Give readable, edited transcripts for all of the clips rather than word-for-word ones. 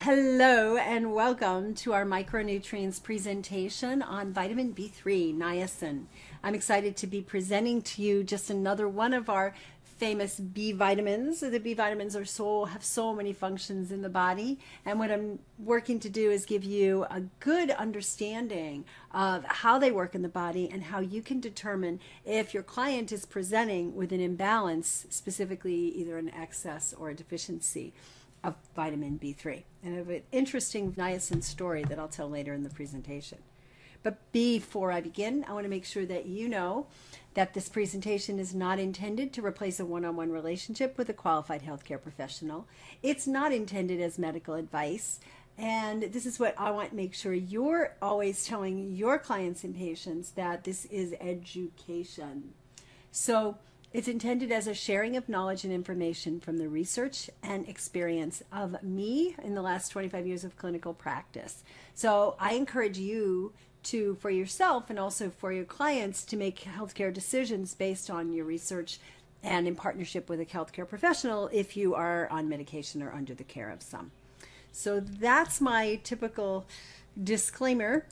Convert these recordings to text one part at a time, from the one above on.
Hello and welcome to our micronutrients presentation on vitamin B3, niacin. I'm excited to be presenting to you just another one of our famous B vitamins. The B vitamins have so many functions in the body, and what I'm working to do is give you a good understanding of how they work in the body and how you can determine if your client is presenting with an imbalance, specifically either an excess or a deficiency of vitamin B3. And I have an interesting niacin story that I'll tell later in the presentation. But before I begin, I want to make sure that you know that this presentation is not intended to replace a one-on-one relationship with a qualified healthcare professional. It's not intended as medical advice. And this is what I want to make sure you're always telling your clients and patients, that this is education. So it's intended as a sharing of knowledge and information from the research and experience of me in the last 25 years of clinical practice. So I encourage you to, for yourself and also for your clients, to make healthcare decisions based on your research and in partnership with a healthcare professional if you are on medication or under the care of some. So that's my typical disclaimer.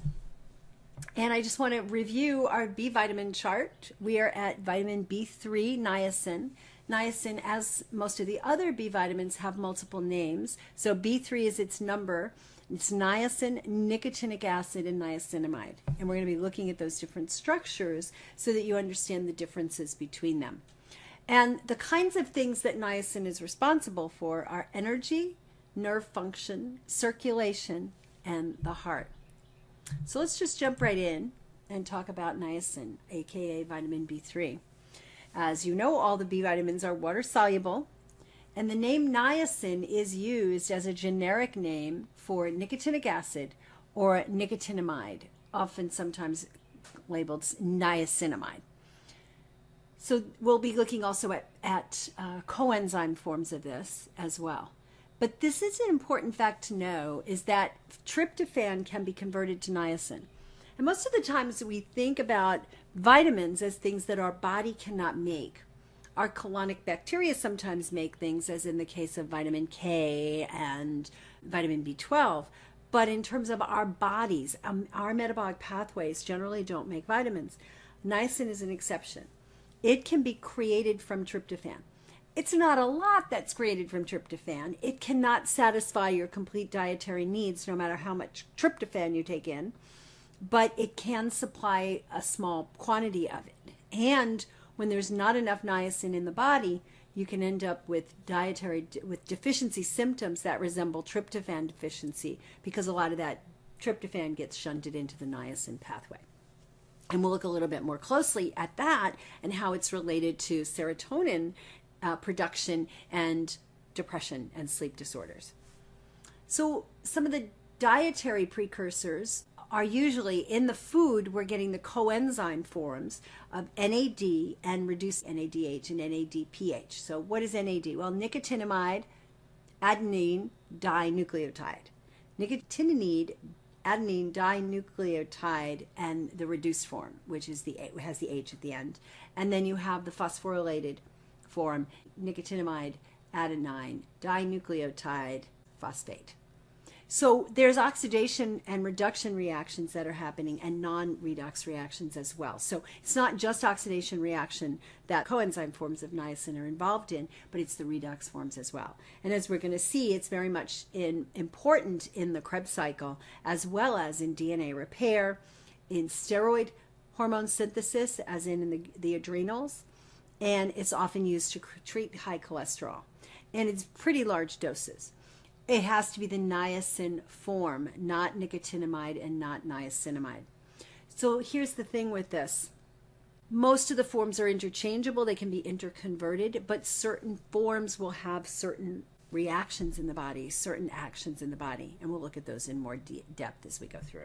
And I just want to review our B vitamin chart. We are at vitamin B3 niacin. Niacin, as most of the other B vitamins, have multiple names. So B3 is its number. It's niacin, nicotinic acid, and niacinamide. And we're going to be looking at those different structures so that you understand the differences between them. And the kinds of things that niacin is responsible for are energy, nerve function, circulation, and the heart. So let's just jump right in and talk about niacin, aka vitamin B3. As you know, all the B vitamins are water soluble, and the name niacin is used as a generic name for nicotinic acid or nicotinamide, often sometimes labeled niacinamide. So we'll be looking also at coenzyme forms of this as well. But this is an important fact to know, is that tryptophan can be converted to niacin. And most of the times we think about vitamins as things that our body cannot make. Our colonic bacteria sometimes make things, as in the case of vitamin K and vitamin B12. But in terms of our bodies, our metabolic pathways generally don't make vitamins. Niacin is an exception. It can be created from tryptophan. It's not a lot that's created from tryptophan. It cannot satisfy your complete dietary needs no matter how much tryptophan you take in, but it can supply a small quantity of it. And when there's not enough niacin in the body, you can end up with deficiency symptoms that resemble tryptophan deficiency, because a lot of that tryptophan gets shunted into the niacin pathway. And we'll look a little bit more closely at that and how it's related to serotonin production and depression and sleep disorders. So some of the dietary precursors are usually in the food. We're getting the coenzyme forms of NAD and reduced NADH and NADPH. So what is NAD? Well, nicotinamide adenine dinucleotide. Nicotinamide adenine dinucleotide, and the reduced form, which has the H at the end. And then you have the phosphorylated form, nicotinamide adenine dinucleotide phosphate. So there's oxidation and reduction reactions that are happening, and non-redox reactions as well. So it's not just oxidation reaction that coenzyme forms of niacin are involved in, but it's the redox forms as well. And as we're going to see, it's very much important in the Krebs cycle, as well as in DNA repair, in steroid hormone synthesis, as in the adrenals, and it's often used to treat high cholesterol. And it's pretty large doses. It has to be the niacin form, not nicotinamide and not niacinamide. So here's the thing with this. Most of the forms are interchangeable. They can be interconverted, but certain forms will have certain reactions in the body, certain actions in the body. And we'll look at those in more depth as we go through.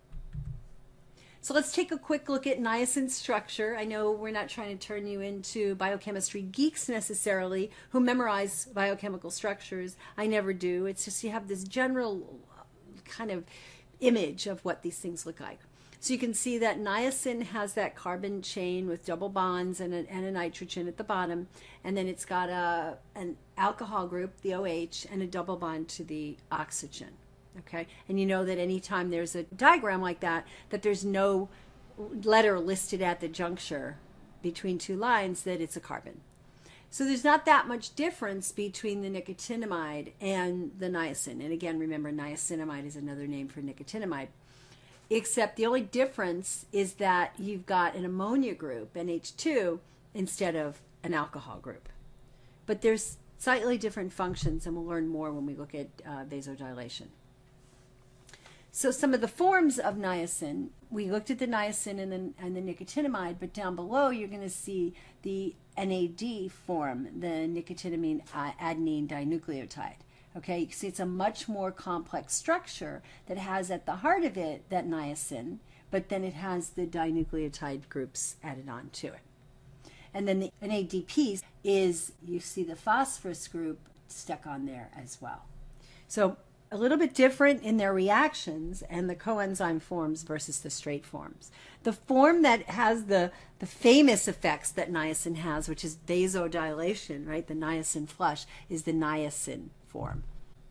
So let's take a quick look at niacin structure. I know we're not trying to turn you into biochemistry geeks necessarily who memorize biochemical structures. I never do. It's just you have this general kind of image of what these things look like. So you can see that niacin has that carbon chain with double bonds and a nitrogen at the bottom, and then it's got an alcohol group, the OH, and a double bond to the oxygen. Okay, and you know that anytime there's a diagram like that, that there's no letter listed at the juncture between two lines, that it's a carbon. So there's not that much difference between the nicotinamide and the niacin. And again, remember, niacinamide is another name for nicotinamide. Except the only difference is that you've got an ammonia group, NH2, instead of an alcohol group. But there's slightly different functions, and we'll learn more when we look at vasodilation. So some of the forms of niacin, we looked at the niacin and the nicotinamide, but down below you're going to see the NAD form, the nicotinamine adenine dinucleotide. Okay, you can see it's a much more complex structure that has at the heart of it that niacin, but then it has the dinucleotide groups added on to it. And then the NADP is, you see the phosphorus group stuck on there as well. So a little bit different in their reactions and the coenzyme forms versus the straight forms. The form that has the famous effects that niacin has, which is vasodilation, right? The niacin flush is the niacin form.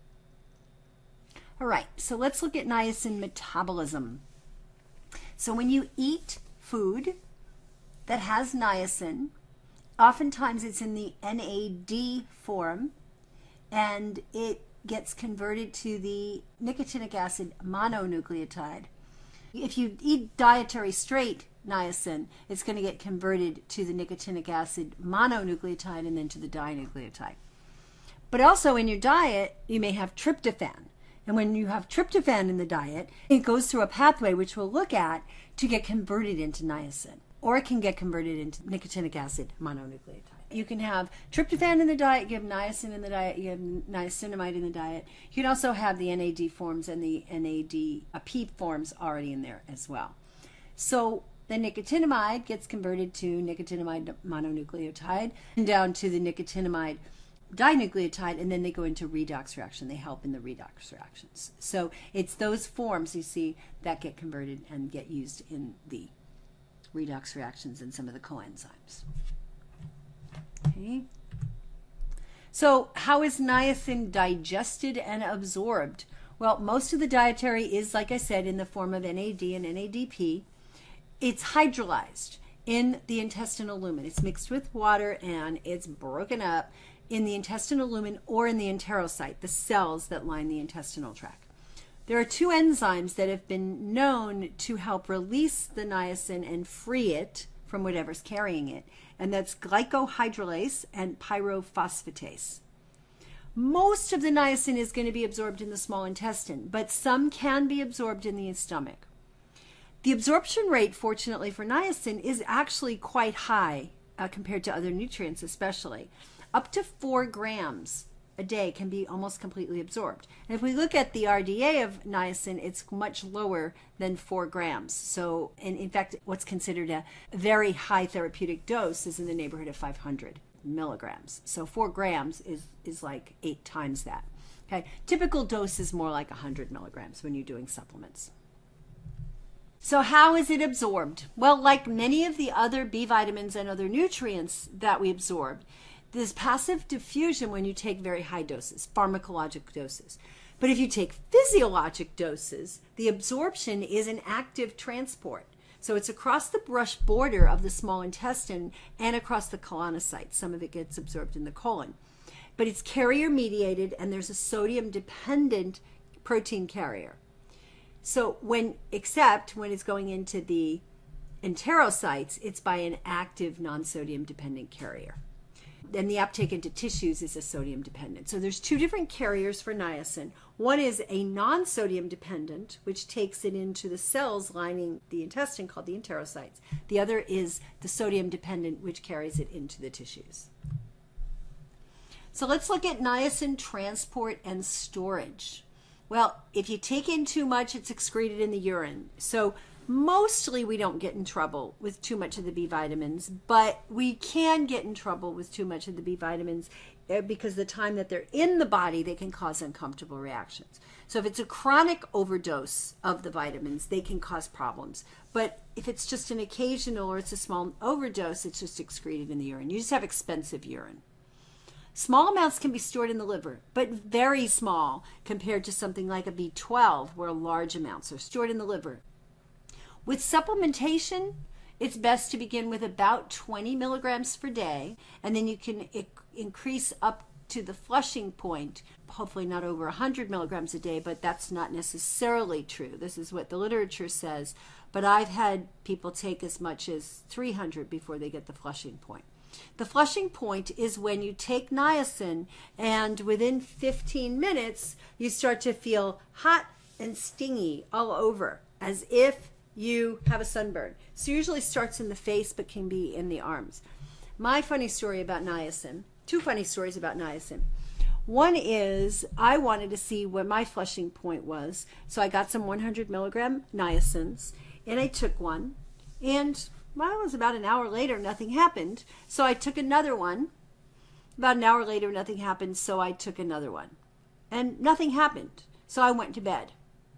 All right, so let's look at niacin metabolism. So when you eat food that has niacin, oftentimes it's in the NAD form, and it gets converted to the nicotinic acid mononucleotide. If you eat dietary straight niacin, it's going to get converted to the nicotinic acid mononucleotide and then to the dinucleotide. But also in your diet, you may have tryptophan. And when you have tryptophan in the diet, it goes through a pathway, which we'll look at, to get converted into niacin. Or it can get converted into nicotinic acid mononucleotide. You can have tryptophan in the diet, you have niacin in the diet, you have niacinamide in the diet. You can also have the NAD forms and the NADP forms already in there as well. So the nicotinamide gets converted to nicotinamide mononucleotide and down to the nicotinamide dinucleotide, and then they go into redox reaction. They help in the redox reactions. So it's those forms you see that get converted and get used in the redox reactions and some of the coenzymes. Okay. So how is niacin digested and absorbed? Well, most of the dietary is, like I said, in the form of NAD and NADP. It's hydrolyzed in the intestinal lumen. It's mixed with water and it's broken up in the intestinal lumen or in the enterocyte, the cells that line the intestinal tract. There are two enzymes that have been known to help release the niacin and free it from whatever's carrying it, and that's glycohydrolase and pyrophosphatase. Most of the niacin is going to be absorbed in the small intestine, but some can be absorbed in the stomach. The absorption rate, fortunately for niacin, is actually quite high compared to other nutrients especially. Up to 4 grams a day can be almost completely absorbed. And if we look at the RDA of niacin, it's much lower than 4 grams. So, and in fact, what's considered a very high therapeutic dose is in the neighborhood of 500 milligrams. So 4 grams is like 8 times that. Okay, typical dose is more like 100 milligrams when you're doing supplements. So how is it absorbed? Well, like many of the other B vitamins and other nutrients that we absorb, there's passive diffusion when you take very high doses, pharmacologic doses. But if you take physiologic doses, the absorption is an active transport. So it's across the brush border of the small intestine and across the colonocytes. Some of it gets absorbed in the colon. But it's carrier mediated, and there's a sodium dependent protein carrier. So except when it's going into the enterocytes, it's by an active non-sodium dependent carrier. Then the uptake into tissues is a sodium dependent. So there's 2 different carriers for niacin. One is a non-sodium dependent, which takes it into the cells lining the intestine called the enterocytes. The other is the sodium dependent, which carries it into the tissues. So let's look at niacin transport and storage. Well, if you take in too much, it's excreted in the urine. So mostly we don't get in trouble with too much of the B vitamins, but we can get in trouble with too much of the B vitamins because the time that they're in the body, they can cause uncomfortable reactions. So if it's a chronic overdose of the vitamins, they can cause problems. But if it's just an occasional or it's a small overdose, it's just excreted in the urine. You just have expensive urine. Small amounts can be stored in the liver, but very small compared to something like a B12, where large amounts are stored in the liver. With supplementation, it's best to begin with about 20 milligrams per day, and then you can increase up to the flushing point, hopefully not over 100 milligrams a day, but that's not necessarily true. This is what the literature says, but I've had people take as much as 300 before they get the flushing point. The flushing point is when you take niacin and within 15 minutes you start to feel hot and stingy all over, as if you have a sunburn. So usually starts in the face but can be in the arms. My funny story about niacin, two funny stories about niacin. One is I wanted to see what my flushing point was, so I got some 100 milligram niacins and I took one, and well, it was about an hour later, nothing happened. So I took another one. About an hour later, nothing happened, so I took another one. And nothing happened, so I went to bed.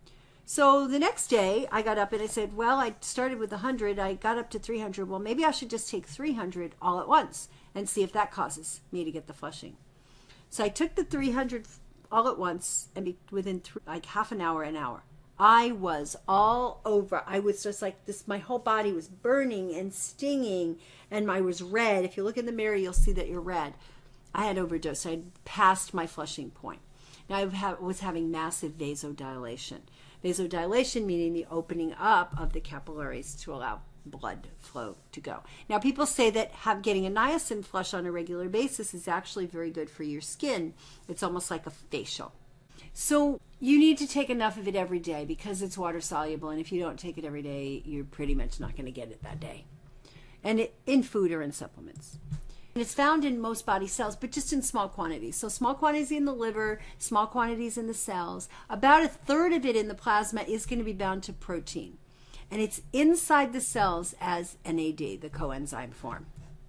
So the next day, I got up and I said, well, I started with 100, I got up to 300. Well, maybe I should just take 300 all at once and see if that causes me to get the flushing. So I took the 300 all at once, and within like half an hour, I was all over. I was just like this, my whole body was burning and stinging, and I was red. If you look in the mirror, you'll see that you're red. I had overdosed. I had passed my flushing point. Now I was having massive vasodilation. Vasodilation meaning the opening up of the capillaries to allow blood flow to go. Now people say that getting a niacin flush on a regular basis is actually very good for your skin. It's almost like a facial. So you need to take enough of it every day because it's water soluble, and if you don't take it every day, you're pretty much not going to get it that day. And in food or in supplements. And it's found in most body cells, but just in small quantities. So small quantities in the liver, small quantities in the cells. About a third of it in the plasma is going to be bound to protein. And it's inside the cells as NAD, the coenzyme form.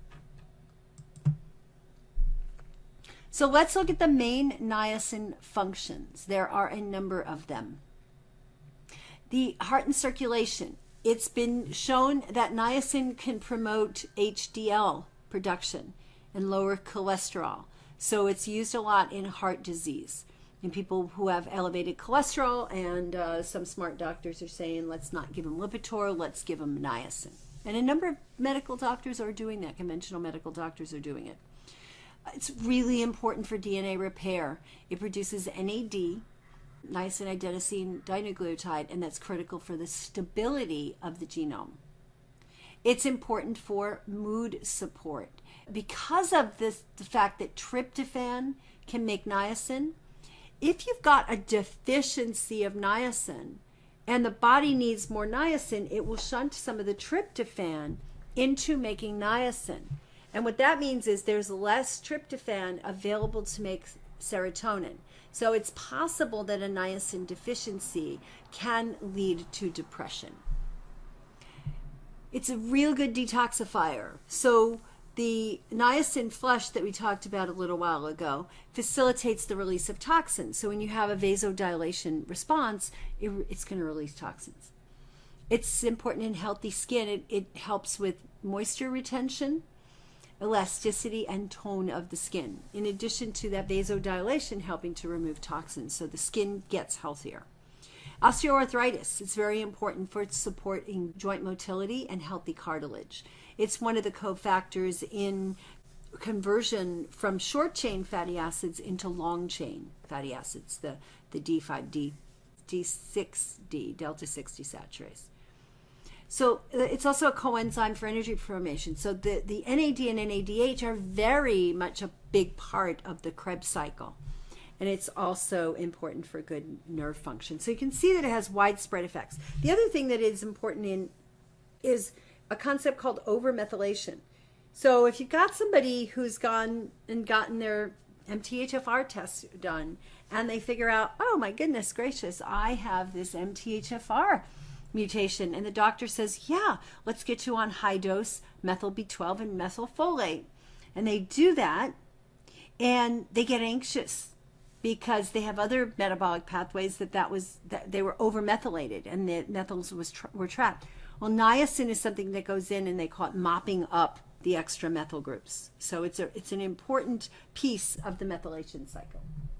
So let's look at the main niacin functions. There are a number of them. The heart and circulation. It's been shown that niacin can promote HDL production and lower cholesterol. So it's used a lot in heart disease. In people who have elevated cholesterol, and some smart doctors are saying, let's not give them Lipitor, let's give them niacin. And a number of medical doctors are doing that. Conventional medical doctors are doing it. It's really important for DNA repair. It produces NAD, niacin adenosine dinucleotide, and that's critical for the stability of the genome. It's important for mood support. Because of the fact that tryptophan can make niacin, if you've got a deficiency of niacin and the body needs more niacin, it will shunt some of the tryptophan into making niacin. And what that means is there's less tryptophan available to make serotonin. So it's possible that a niacin deficiency can lead to depression. It's a real good detoxifier. So the niacin flush that we talked about a little while ago facilitates the release of toxins. So when you have a vasodilation response, it's going to release toxins. It's important in healthy skin. It helps with moisture retention, elasticity, and tone of the skin. In addition to that vasodilation helping to remove toxins, so the skin gets healthier. Osteoarthritis, it's very important for supporting joint motility and healthy cartilage. It's one of the cofactors in conversion from short-chain fatty acids into long-chain fatty acids, the D5, D6D, delta-6 desaturase. So it's also a coenzyme for energy formation. So the NAD and NADH are very much a big part of the Krebs cycle. And it's also important for good nerve function. So you can see that it has widespread effects. The other thing that is important is a concept called overmethylation. So if you've got somebody who's gone and gotten their MTHFR test done, and they figure out, oh my goodness gracious, I have this MTHFR mutation, and the doctor says, yeah, let's get you on high dose methyl B12 and methylfolate, and they do that, and they get anxious because they have other metabolic pathways that they were over methylated and the methyls were trapped. Well, niacin is something that goes in and they call it mopping up the extra methyl groups. So it's an important piece of the methylation cycle.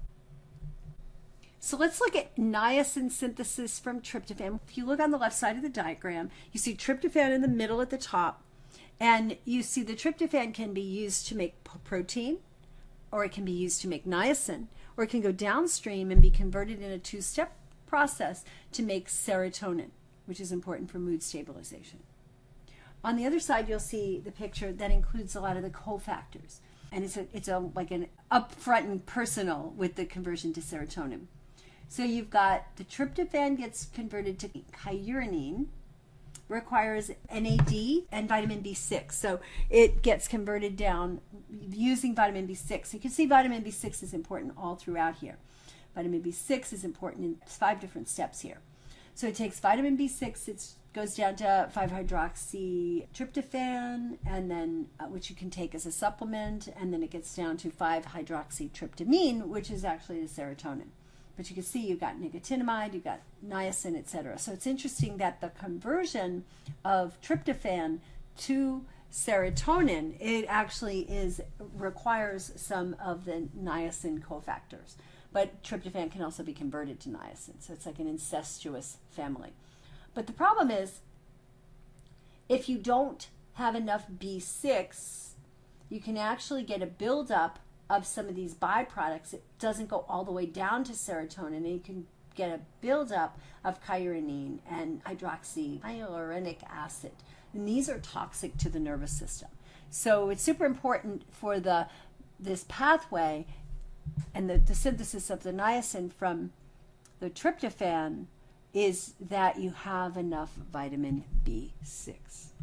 So let's look at niacin synthesis from tryptophan. If you look on the left side of the diagram, you see tryptophan in the middle at the top, and you see the tryptophan can be used to make protein, or it can be used to make niacin, or it can go downstream and be converted in a two-step process to make serotonin, which is important for mood stabilization. On the other side, you'll see the picture that includes a lot of the cofactors, and it's like an upfront and personal with the conversion to serotonin. So you've got the tryptophan gets converted to kyuranine, requires NAD and vitamin B6. So it gets converted down using vitamin B6. You can see vitamin B6 is important all throughout here. Vitamin B6 is important in 5 different steps here. So it takes vitamin B6, it goes down to 5-hydroxytryptophan, and then which you can take as a supplement, and then it gets down to 5-hydroxytryptamine, which is actually the serotonin. But you can see you've got nicotinamide, you've got niacin, etc. So it's interesting that the conversion of tryptophan to serotonin, it actually requires some of the niacin cofactors. But tryptophan can also be converted to niacin. So it's like an incestuous family. But the problem is, if you don't have enough B6, you can actually get a buildup of some of these byproducts. It doesn't go all the way down to serotonin, and you can get a buildup of kyuranine and hydroxyhyaluronic acid. And these are toxic to the nervous system. So it's super important for this pathway and the synthesis of the niacin from the tryptophan is that you have enough vitamin B6.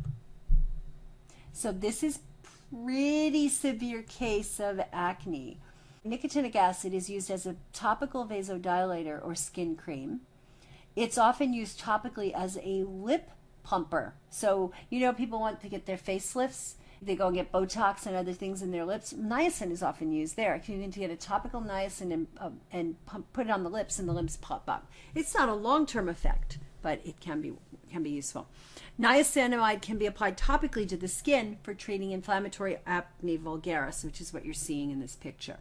So this is pretty severe case of acne. Nicotinic acid is used as a topical vasodilator or skin cream. It's often used topically as a lip plumper. So, people want to get their facelifts. They go and get Botox and other things in their lips. Niacin is often used there. You need to get a topical niacin and put it on the lips, and the lips pop up. It's not a long-term effect, but it can be useful. Niacinamide can be applied topically to the skin for treating inflammatory acne vulgaris, which is what you're seeing in this picture.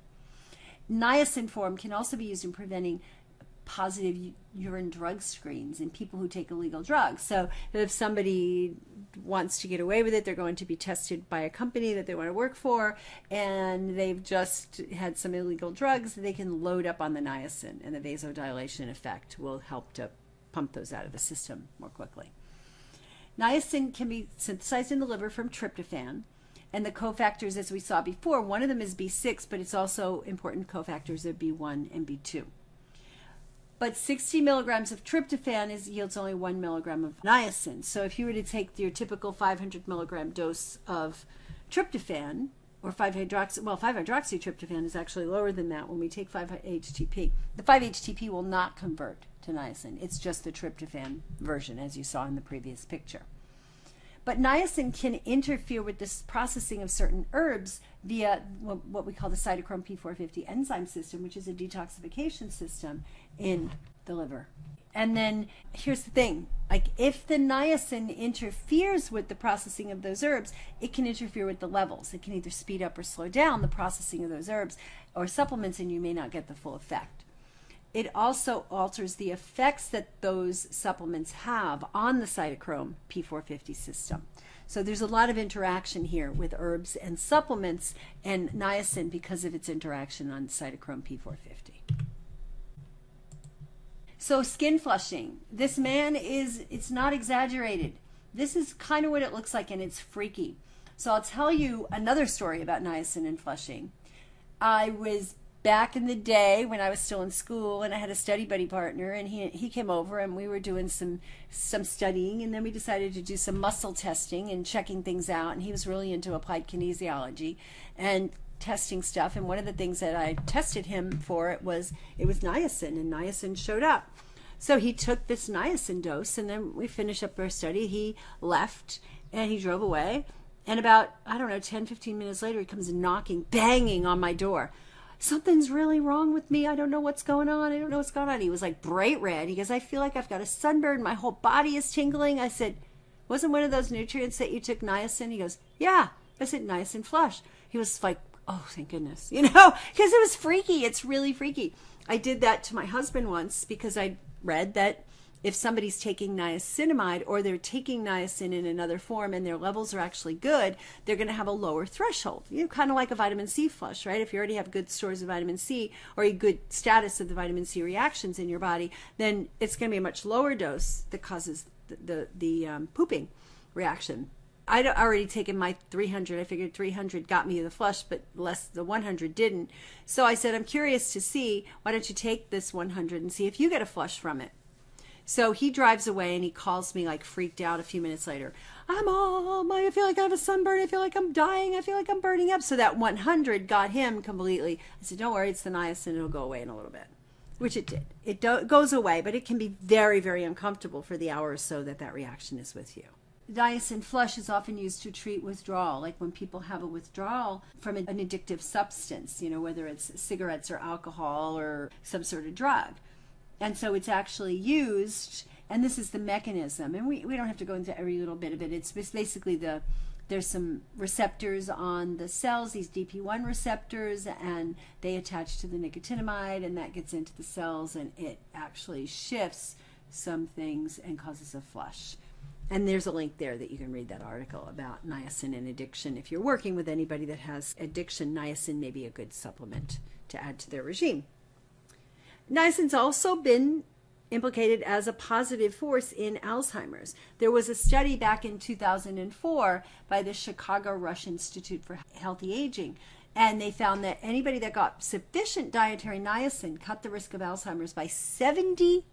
Niacin form can also be used in preventing positive urine drug screens in people who take illegal drugs. So if somebody wants to get away with it, they're going to be tested by a company that they want to work for, and they've just had some illegal drugs, they can load up on the niacin, and the vasodilation effect will help to pump those out of the system more quickly. Niacin can be synthesized in the liver from tryptophan, and the cofactors, as we saw before, one of them is B6, but it's also important cofactors are B1 and B2. But 60 milligrams of tryptophan yields only 1 milligram of niacin. So if you were to take your typical 500 milligram dose of tryptophan, or 5-hydroxytryptophan is actually lower than that when we take 5-HTP. The 5-HTP will not convert to niacin. It's just the tryptophan version, as you saw in the previous picture. But niacin can interfere with this processing of certain herbs via what we call the cytochrome P450 enzyme system, which is a detoxification system in the liver. And then here's the thing, like if the niacin interferes with the processing of those herbs, it can interfere with the levels. It can either speed up or slow down the processing of those herbs or supplements, and you may not get the full effect. It also alters the effects that those supplements have on the cytochrome P450 system. So there's a lot of interaction here with herbs and supplements and niacin because of its interaction on cytochrome P450. So skin flushing. This man it's not exaggerated. This is kind of what it looks like, and it's freaky. So I'll tell you another story about niacin and flushing. I was back in the day when I was still in school, and I had a study buddy partner, and he came over, and we were doing some studying, and then we decided to do some muscle testing and checking things out, and he was really into applied kinesiology and testing stuff, and one of the things that I tested him for it was niacin, and niacin showed up. So he took this niacin dose, and then we finished up our study. He left, and he drove away, and about, 10-15 minutes later, he comes knocking, banging on my door. something's really wrong with me. I don't know what's going on. I don't know what's going on. He was like bright red. He goes, I feel like I've got a sunburn. My whole body is tingling. I said, wasn't one of those nutrients that you took niacin? He goes, yeah. I said, niacin flush. He was like, oh, thank goodness, because it was freaky. It's really freaky. I did that to my husband once because I read that if somebody's taking niacinamide or they're taking niacin in another form and their levels are actually good, they're going to have a lower threshold. Kind of like a vitamin C flush, right? If you already have good stores of vitamin C or a good status of the vitamin C reactions in your body, then it's going to be a much lower dose that causes the pooping reaction. I'd already taken my 300. I figured 300 got me the flush, but the 100 didn't. So I said, I'm curious to see, why don't you take this 100 and see if you get a flush from it? So he drives away and he calls me like freaked out a few minutes later. I feel like I have a sunburn. I feel like I'm dying. I feel like I'm burning up. So that 100 got him completely. I said, don't worry, it's the niacin. It'll go away in a little bit, which it did. It goes away, but it can be very, very uncomfortable for the hour or so that reaction is with you. Niacin flush is often used to treat withdrawal, like when people have a withdrawal from an addictive substance, whether it's cigarettes or alcohol or some sort of drug. And so it's actually used, and this is the mechanism, and we don't have to go into every little bit of it. It's basically there's some receptors on the cells, these DP1 receptors, and they attach to the nicotinamide, and that gets into the cells, and it actually shifts some things and causes a flush. And there's a link there that you can read that article about niacin and addiction. If you're working with anybody that has addiction, niacin may be a good supplement to add to their regime. Niacin's also been implicated as a positive force in Alzheimer's. There was a study back in 2004 by the Chicago Rush Institute for Healthy Aging, and they found that anybody that got sufficient dietary niacin cut the risk of Alzheimer's by 70%.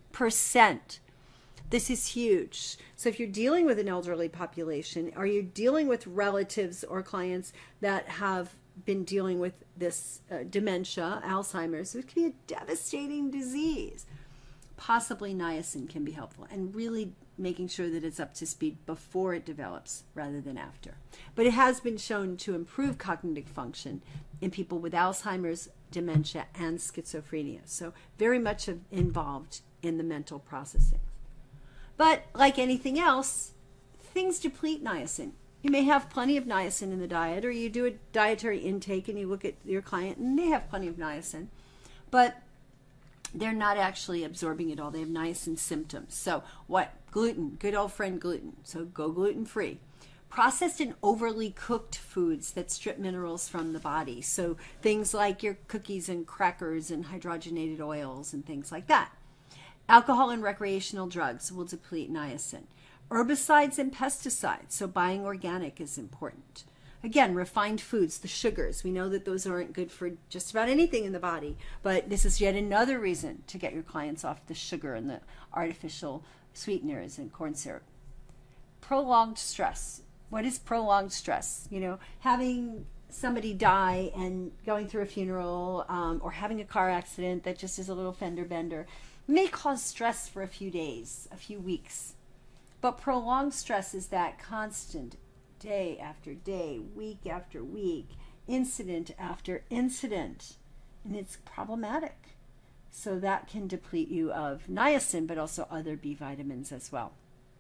This is huge. So if you're dealing with an elderly population, or you're dealing with relatives or clients that have been dealing with this dementia, Alzheimer's, it can be a devastating disease. Possibly niacin can be helpful, and really making sure that it's up to speed before it develops rather than after. But it has been shown to improve cognitive function in people with Alzheimer's, dementia, and schizophrenia. So very much involved in the mental processing. But like anything else, things deplete niacin. You may have plenty of niacin in the diet, or you do a dietary intake and you look at your client and they have plenty of niacin, but they're not actually absorbing it all. They have niacin symptoms. So what? Gluten, good old friend gluten. So go gluten-free. Processed and overly cooked foods that strip minerals from the body. So things like your cookies and crackers and hydrogenated oils and things like that. Alcohol and recreational drugs will deplete niacin. Herbicides and pesticides, so buying organic is important. Again, refined foods, the sugars, we know that those aren't good for just about anything in the body, but this is yet another reason to get your clients off the sugar and the artificial sweeteners and corn syrup. Prolonged stress. What is prolonged stress? Having somebody die and going through a funeral, or having a car accident that just is a little fender bender may cause stress for a few days, a few weeks. But prolonged stress is that constant, day after day, week after week, incident after incident, and it's problematic. So that can deplete you of niacin, but also other B vitamins as well.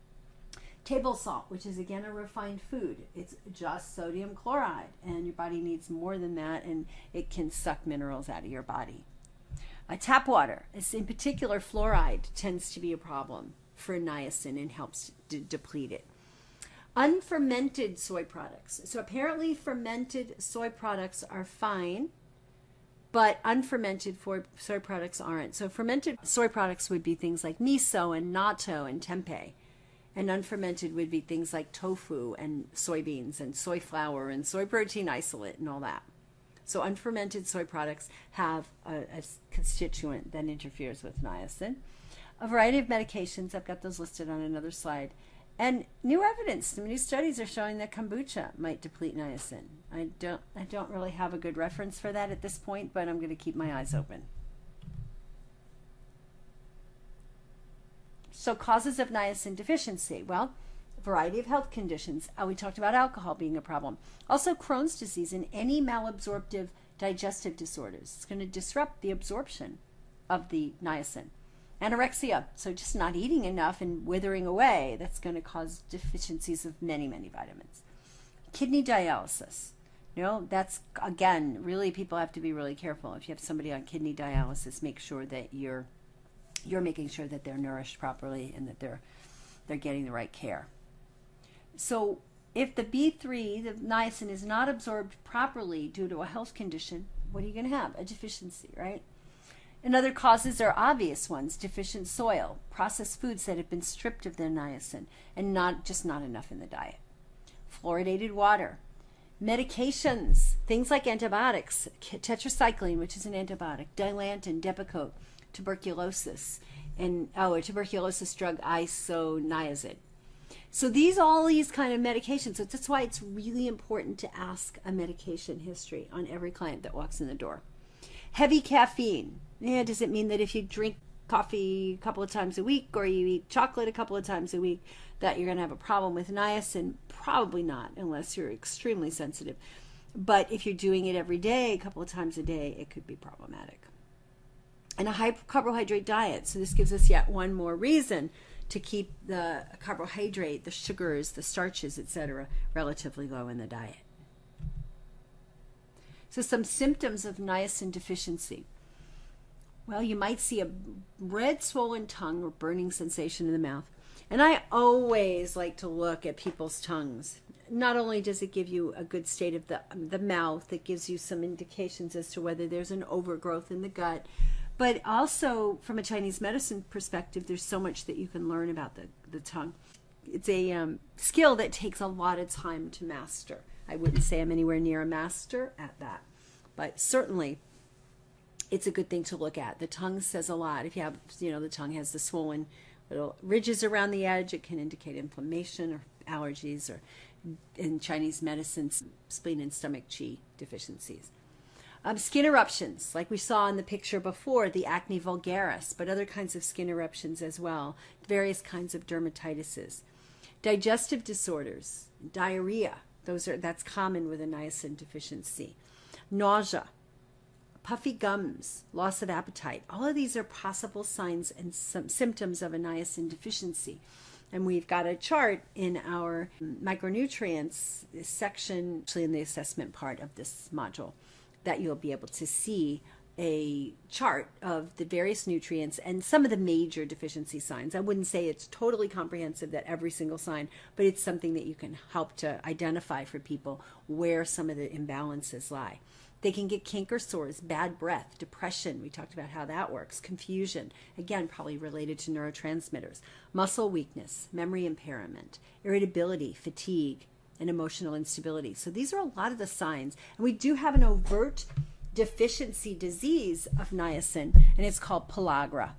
Table salt, which is again a refined food, it's just sodium chloride, and your body needs more than that, and it can suck minerals out of your body. Tap water, in particular fluoride, tends to be a problem for niacin and helps deplete it. Unfermented soy products. So apparently fermented soy products are fine, but unfermented soy products aren't. So fermented soy products would be things like miso and natto and tempeh. And unfermented would be things like tofu and soybeans and soy flour and soy protein isolate and all that. So unfermented soy products have a constituent that interferes with niacin. A variety of medications, I've got those listed on another slide. And new evidence, some new studies are showing that kombucha might deplete niacin. I don't really have a good reference for that at this point, but I'm going to keep my eyes open. So causes of niacin deficiency. Well, a variety of health conditions. We talked about alcohol being a problem. Also Crohn's disease and any malabsorptive digestive disorders. It's going to disrupt the absorption of the niacin. Anorexia, so just not eating enough and withering away, that's going to cause deficiencies of many, many vitamins. Kidney dialysis. That's, again, really people have to be really careful. If you have somebody on kidney dialysis, make sure that you're making sure that they're nourished properly and that they're getting the right care. So if the B3, the niacin, is not absorbed properly due to a health condition, what are you going to have? A deficiency, right? And other causes are obvious ones: deficient soil, processed foods that have been stripped of their niacin, and not enough in the diet. Fluoridated water, medications, things like antibiotics, tetracycline, which is an antibiotic, Dilantin, Depakote, tuberculosis, and a tuberculosis drug, isoniazid. So all these kind of medications. So that's why it's really important to ask a medication history on every client that walks in the door. Heavy caffeine. Does it mean that if you drink coffee a couple of times a week or you eat chocolate a couple of times a week that you're going to have a problem with niacin? Probably not, unless you're extremely sensitive. But if you're doing it every day, a couple of times a day, it could be problematic. And a high carbohydrate diet. So this gives us yet one more reason to keep the carbohydrate, the sugars, the starches, etc., relatively low in the diet. So some symptoms of niacin deficiency. Well, you might see a red swollen tongue or burning sensation in the mouth. And I always like to look at people's tongues. Not only does it give you a good state of the mouth, it gives you some indications as to whether there's an overgrowth in the gut, but also from a Chinese medicine perspective, there's so much that you can learn about the tongue. It's a skill that takes a lot of time to master. I wouldn't say I'm anywhere near a master at that, but certainly it's a good thing to look at. The tongue says a lot. If you have, the tongue has the swollen little ridges around the edge, it can indicate inflammation or allergies, or in Chinese medicine, spleen and stomach qi deficiencies. Skin eruptions, like we saw in the picture before, the acne vulgaris, but other kinds of skin eruptions as well, various kinds of dermatitises. Digestive disorders, diarrhea, that's common with a niacin deficiency. Nausea, puffy gums, loss of appetite. All of these are possible signs and some symptoms of a niacin deficiency. And we've got a chart in our micronutrients section, actually in the assessment part of this module, that you'll be able to see a chart of the various nutrients and some of the major deficiency signs. I wouldn't say it's totally comprehensive, that every single sign, but it's something that you can help to identify for people where some of the imbalances lie. They can get canker sores, bad breath, depression. We talked about how that works. Confusion, again, probably related to neurotransmitters. Muscle weakness, memory impairment, irritability, fatigue, and emotional instability. So these are a lot of the signs. And we do have an overt deficiency disease of niacin, and it's called pellagra.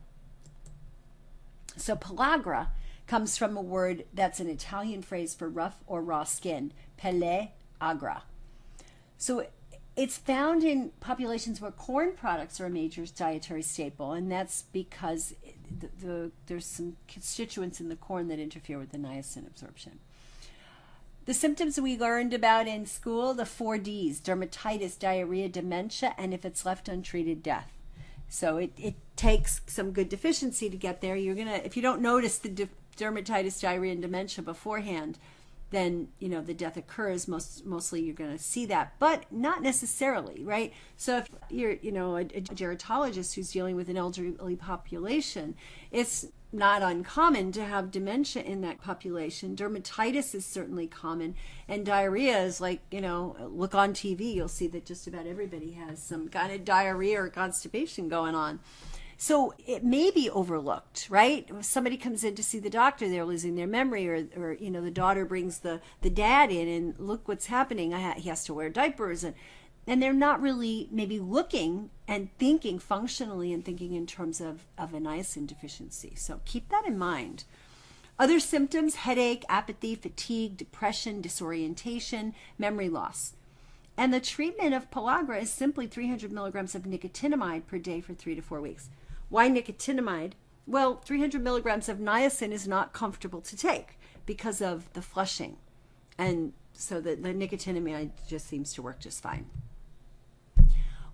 So pellagra comes from a word that's an Italian phrase for rough or raw skin, pelle agra. So it's found in populations where corn products are a major dietary staple, and that's because there's some constituents in the corn that interfere with the niacin absorption. The symptoms we learned about in school, the 4 Ds: dermatitis, diarrhea, dementia, and if it's left untreated, death. So it takes some good deficiency to get there. If you don't notice the dermatitis, diarrhea, and dementia beforehand, then the death occurs. Mostly you're going to see that, but not necessarily, right? So if you're a gerontologist who's dealing with an elderly population, it's not uncommon to have dementia in that population. Dermatitis is certainly common, and diarrhea is like, look on TV, you'll see that just about everybody has some kind of diarrhea or constipation going on. So it may be overlooked, right? If somebody comes in to see the doctor, they're losing their memory, or the daughter brings the dad in, and look what's happening. He has to wear diapers, and they're not really maybe looking and thinking functionally and thinking in terms of a niacin deficiency. So keep that in mind. Other symptoms: headache, apathy, fatigue, depression, disorientation, memory loss. And the treatment of pellagra is simply 300 milligrams of nicotinamide per day for 3 to 4 weeks. Why nicotinamide? Well, 300 milligrams of niacin is not comfortable to take because of the flushing. And so the nicotinamide just seems to work just fine.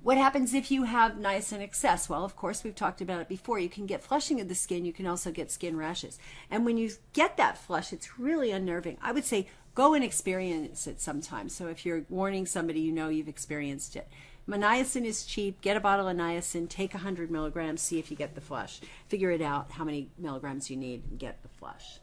What happens if you have niacin excess? Well, of course, we've talked about it before. You can get flushing of the skin. You can also get skin rashes. And when you get that flush, it's really unnerving. I would say go and experience it sometime. So if you're warning somebody, you know you've experienced it. Niacin is cheap. Get a bottle of niacin. Take 100 milligrams. See if you get the flush. Figure it out how many milligrams you need and get the flush.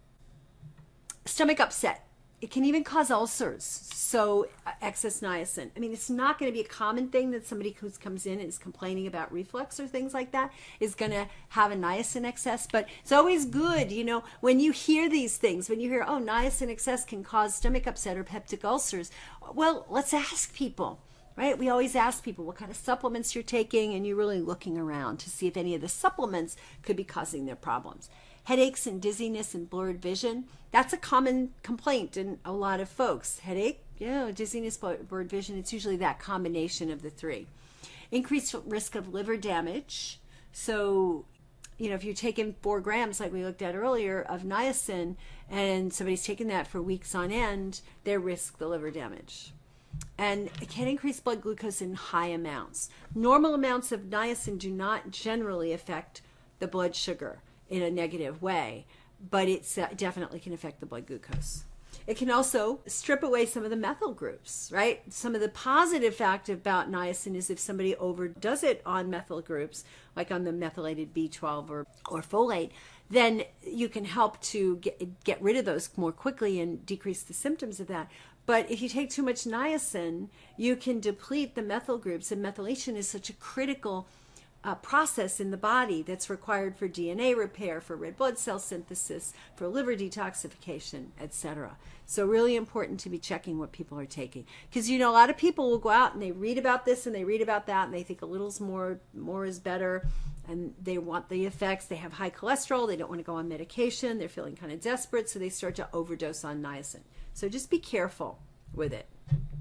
Stomach upset. It can even cause ulcers. So excess niacin. I mean, it's not going to be a common thing that somebody who comes in and is complaining about reflux or things like that is going to have a niacin excess. But it's always good, you know, when you hear these things, when you hear, oh, niacin excess can cause stomach upset or peptic ulcers. Well, let's ask people, right? We always ask people what kind of supplements you're taking, and you're really looking around to see if any of the supplements could be causing their problems. Headaches and dizziness and blurred vision. That's a common complaint in a lot of folks. Headache, dizziness, blurred vision. It's usually that combination of the three. Increased risk of liver damage. So, you know, if you're taking 4 grams, like we looked at earlier, of niacin, and somebody's taking that for weeks on end, they risk the liver damage. And it can increase blood glucose in high amounts. Normal amounts of niacin do not generally affect the blood sugar in a negative way, but it definitely can affect the blood glucose. It can also strip away some of the methyl groups, right? Some of the positive fact about niacin is if somebody overdoes it on methyl groups, like on the methylated B12 or folate, then you can help to get rid of those more quickly and decrease the symptoms of that. But if you take too much niacin, you can deplete the methyl groups, and methylation is such a critical process in the body that's required for DNA repair, for red blood cell synthesis, for liver detoxification, etc. So really important to be checking what people are taking. Because, you know, a lot of people will go out and they read about this and they read about that and they think a little's more is better, and they want the effects. They have high cholesterol. They don't want to go on medication. They're feeling kind of desperate, so they start to overdose on niacin. So just be careful with it.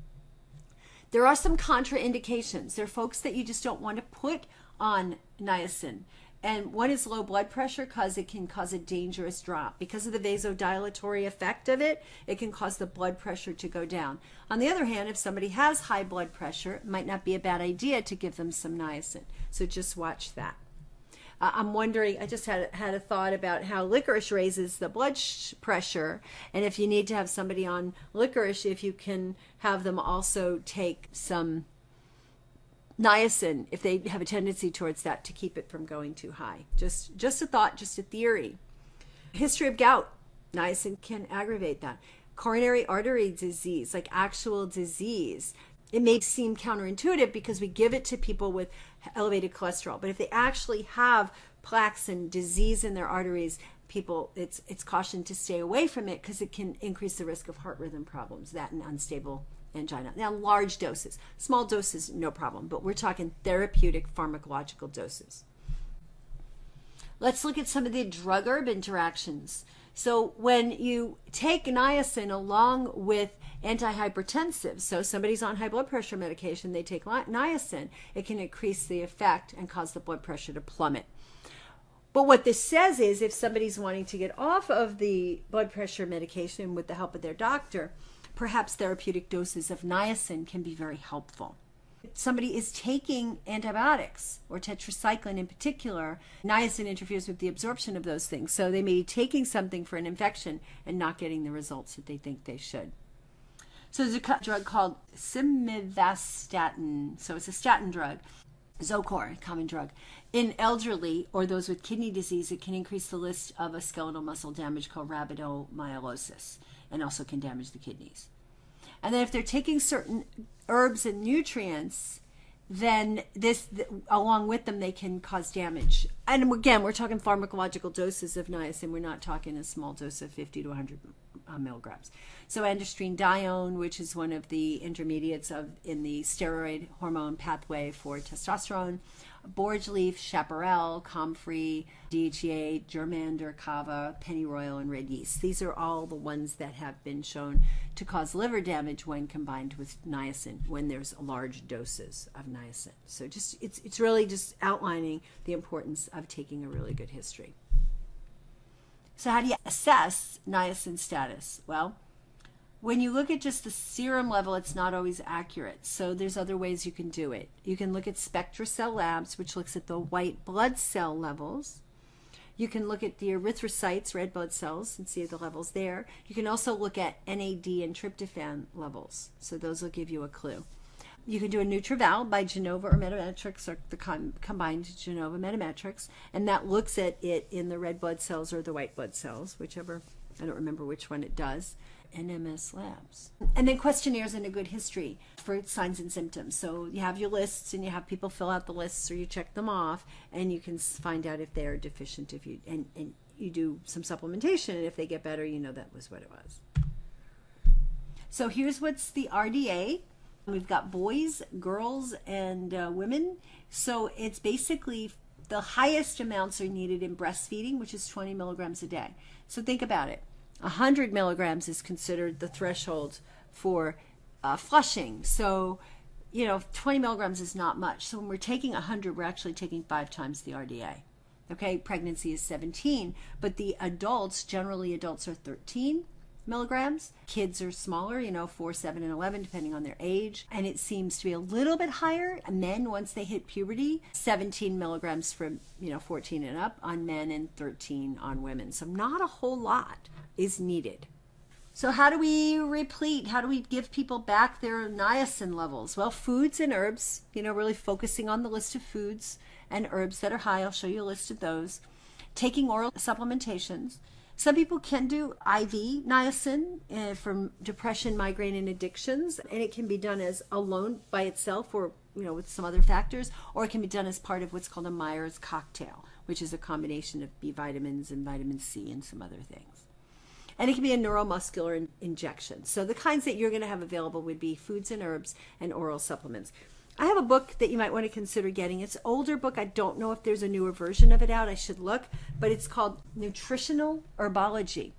There are some contraindications. There are folks that you just don't want to put on niacin. And one is low blood pressure, because it can cause a dangerous drop. Because of the vasodilatory effect of it, it can cause the blood pressure to go down. On the other hand, if somebody has high blood pressure, it might not be a bad idea to give them some niacin. So just watch that. I'm wondering, I just had a thought about how licorice raises the blood pressure, and if you need to have somebody on licorice, if you can have them also take some niacin, if they have a tendency towards that, to keep it from going too high. Just a thought, just a theory. History of gout. Niacin can aggravate that. Coronary artery disease, like actual disease. It may seem counterintuitive because we give it to people with elevated cholesterol, but if they actually have plaques and disease in their arteries, people, it's cautioned to stay away from it because it can increase the risk of heart rhythm problems, that and unstable angina. Now, large doses, small doses, no problem, but we're talking therapeutic pharmacological doses. Let's look at some of the drug-herb interactions. So when you take niacin along with antihypertensives, so somebody's on high blood pressure medication, they take niacin, it can increase the effect and cause the blood pressure to plummet. But what this says is if somebody's wanting to get off of the blood pressure medication with the help of their doctor, perhaps therapeutic doses of niacin can be very helpful. If somebody is taking antibiotics, or tetracycline in particular, niacin interferes with the absorption of those things. So they may be taking something for an infection and not getting the results that they think they should. So there's a drug called simvastatin. So it's a statin drug. Zocor, a common drug. In elderly or those with kidney disease, it can increase the risk of a skeletal muscle damage called rhabdomyolysis, and also can damage the kidneys. And then if they're taking certain herbs and nutrients, then this, along with them, they can cause damage. And again, we're talking pharmacological doses of niacin. We're not talking a small dose of 50 to 100 milligrams. So androstenedione, which is one of the intermediates in the steroid hormone pathway for testosterone, borage leaf, chaparral, comfrey, DHEA, germander, kava, pennyroyal, and red yeast. These are all the ones that have been shown to cause liver damage when combined with niacin, when there's large doses of niacin. So just it's really just outlining the importance of taking a really good history. So how do you assess niacin status? Well, when you look at just the serum level, it's not always accurate. So there's other ways you can do it. You can look at SpectraCell Labs, which looks at the white blood cell levels. You can look at the erythrocytes, red blood cells, and see the levels there. You can also look at NAD and tryptophan levels. So those will give you a clue. You can do a NutrEval by Genova or Metametrix, or the combined Genova Metametrix, and that looks at it in the red blood cells or the white blood cells, whichever. I don't remember which one it does. NMS Labs. And then questionnaires and a good history for signs and symptoms. So you have your lists and you have people fill out the lists or you check them off and you can find out if they are deficient if you and you do some supplementation, and if they get better, you know that was what it was. So here's what's the RDA. We've got boys, girls, and women. So it's basically the highest amounts are needed in breastfeeding, which is 20 milligrams a day. So think about it. 100 milligrams is considered the threshold for flushing. So, 20 milligrams is not much. So when we're taking 100, we're actually taking 5 times the RDA. Okay, pregnancy is 17, but the adults, generally adults are 13 milligrams. Kids are smaller, 4, 7, and 11, depending on their age. And it seems to be a little bit higher. Men, once they hit puberty, 17 milligrams from, 14 and up on men and 13 on women. So not a whole lot is needed. So how do we replete? How do we give people back their niacin levels? Well, foods and herbs, really focusing on the list of foods and herbs that are high. I'll show you a list of those. Taking oral supplementations. Some people can do IV niacin for depression, migraine, and addictions, and it can be done as alone by itself or with some other factors, or it can be done as part of what's called a Myers cocktail, which is a combination of B vitamins and vitamin C and some other things. And it can be a neuromuscular injection. So the kinds that you're going to have available would be foods and herbs and oral supplements. I have a book that you might want to consider getting. It's an older book. I don't know if there's a newer version of it out. I should look. But it's called Nutritional Herbology.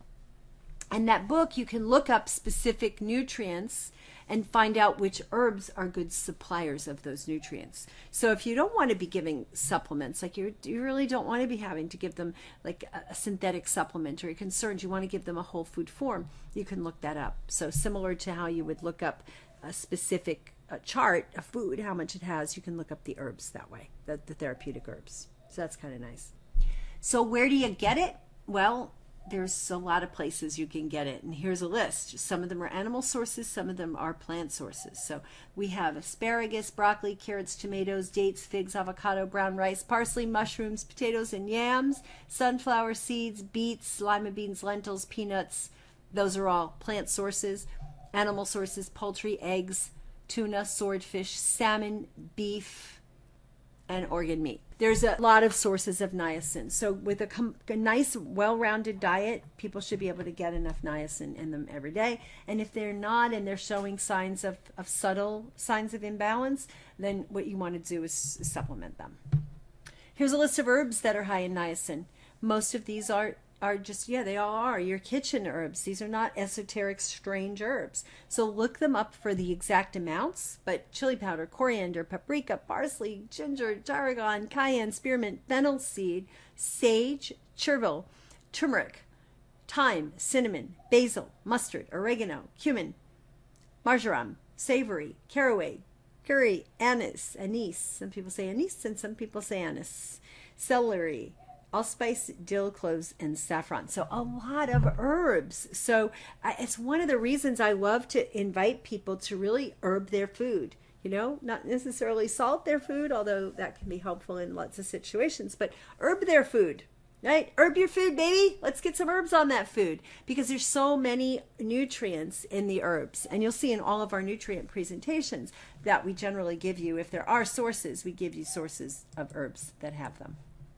And that book, you can look up specific nutrients and find out which herbs are good suppliers of those nutrients. So if you don't want to be giving supplements, like you really don't want to be having to give them like a synthetic supplement, or you're concerned you want to give them a whole food form, you can look that up. So similar to how you would look up a specific chart of food, how much it has, you can look up the herbs that way, the therapeutic herbs. So that's kind of nice. So where do you get it? Well, there's a lot of places you can get it, and here's a list. Some of them are animal sources, some of them are plant sources. So we have asparagus, broccoli, carrots, tomatoes, dates, figs, avocado, brown rice, parsley, mushrooms, potatoes, and yams, sunflower seeds, beets, lima beans, lentils, peanuts. Those are all plant sources. Animal sources: poultry, eggs, tuna, swordfish, salmon, beef, and organ meat. There's a lot of sources of niacin. So with a nice, well-rounded diet, people should be able to get enough niacin in them every day. And if they're not, and they're showing signs of subtle signs of imbalance, then what you want to do is supplement them. Here's a list of herbs that are high in niacin. Most of these are just, they all are your kitchen herbs. These are not esoteric, strange herbs. So look them up for the exact amounts, but chili powder, coriander, paprika, parsley, ginger, tarragon, cayenne, spearmint, fennel seed, sage, chervil, turmeric, thyme, cinnamon, basil, mustard, oregano, cumin, marjoram, savory, caraway, curry, anise, some people say anise and some people say anise, celery, allspice, dill, cloves, and saffron. So a lot of herbs. So it's one of the reasons I love to invite people to really herb their food. Not necessarily salt their food, although that can be helpful in lots of situations, but herb their food, right? Herb your food, baby. Let's get some herbs on that food, because there's so many nutrients in the herbs. And you'll see in all of our nutrient presentations that we generally give you, if there are sources, we give you sources of herbs that have them.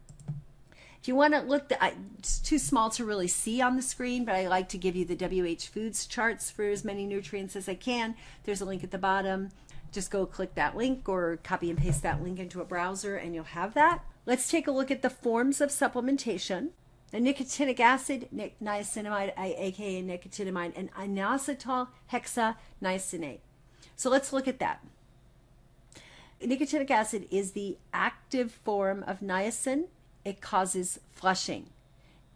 If you want to look, it's too small to really see on the screen, but I like to give you the WH Foods charts for as many nutrients as I can. There's a link at the bottom. Just go click that link or copy and paste that link into a browser and you'll have that. Let's take a look at the forms of supplementation. The nicotinic acid, niacinamide, aka nicotinamide, and inositol hexaniacinate. So let's look at that. Nicotinic acid is the active form of niacin. It causes flushing.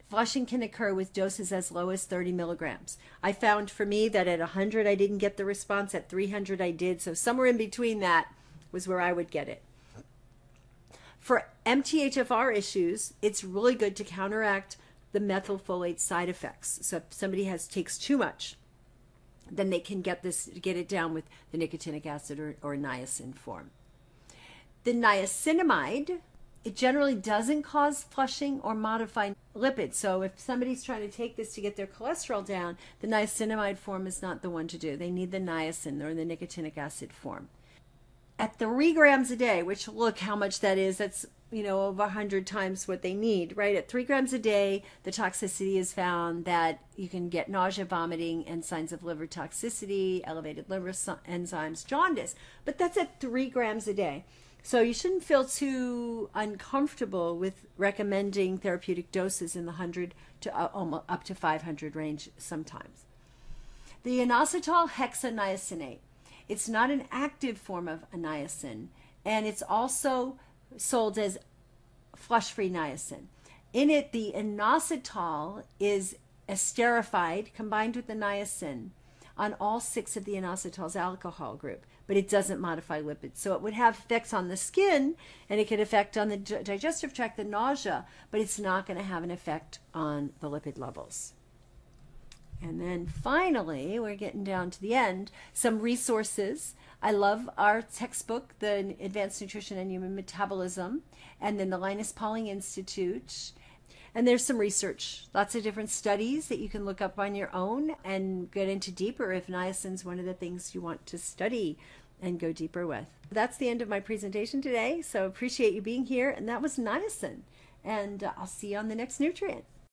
Flushing can occur with doses as low as 30 milligrams. I found for me that at 100 I didn't get the response, at 300 I did, so somewhere in between that was where I would get it. For MTHFR issues, it's really good to counteract the methylfolate side effects. So if somebody takes too much, then they can get it down with the nicotinic acid or niacin form. The niacinamide, it generally doesn't cause flushing or modify lipids. So if somebody's trying to take this to get their cholesterol down, the niacinamide form is not the one to do. They need the niacin or the nicotinic acid form. At 3 grams a day, which look how much that is, that's over 100 times what they need, right? At 3 grams a day, the toxicity is found that you can get nausea, vomiting, and signs of liver toxicity, elevated liver enzymes, jaundice. But that's at 3 grams a day. So you shouldn't feel too uncomfortable with recommending therapeutic doses in the 100 to almost up to 500 range sometimes. The inositol hexaniacinate. It's not an active form of a niacin, and it's also sold as flush-free niacin. In it, the inositol is esterified combined with the niacin on all 6 of the inositol's alcohol group, but it doesn't modify lipids. So it would have effects on the skin, and it could affect on the digestive tract, the nausea, but it's not going to have an effect on the lipid levels. And then finally, we're getting down to the end, some resources. I love our textbook, the Advanced Nutrition and Human Metabolism, and then the Linus Pauling Institute. And there's some research, lots of different studies that you can look up on your own and get into deeper if niacin's one of the things you want to study and go deeper with. That's the end of my presentation today, so appreciate you being here. And that was niacin. And I'll see you on the next nutrient.